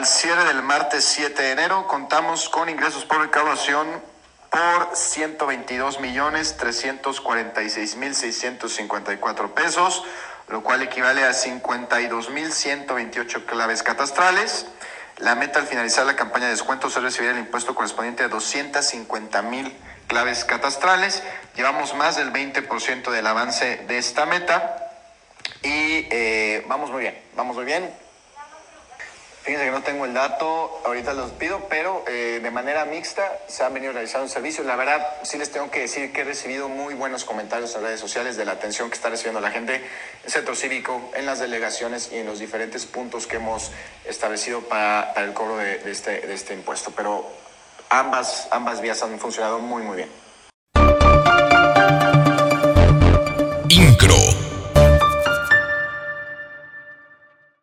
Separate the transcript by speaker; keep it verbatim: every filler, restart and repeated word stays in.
Speaker 1: cierre del martes siete de enero contamos con ingresos por recaudación por ciento veintidós millones trescientos cuarenta y seis mil seiscientos cincuenta y cuatro pesos, lo cual equivale a cincuenta y dos mil ciento veintiocho claves catastrales. La meta al finalizar la campaña de descuentos es recibir el impuesto correspondiente a doscientos cincuenta mil claves catastrales. Llevamos más del veinte por ciento del avance de esta meta y eh, vamos muy bien, vamos muy bien. Fíjense que no tengo el dato, ahorita los pido, pero eh, de manera mixta se han venido realizando servicios. La verdad, sí les tengo que decir que he recibido muy buenos comentarios en redes sociales de la atención que está recibiendo la gente en el centro cívico, en las delegaciones y en los diferentes puntos que hemos establecido para, para el cobro de, de, este, de este impuesto. Pero ambas, ambas vías han funcionado muy, muy bien.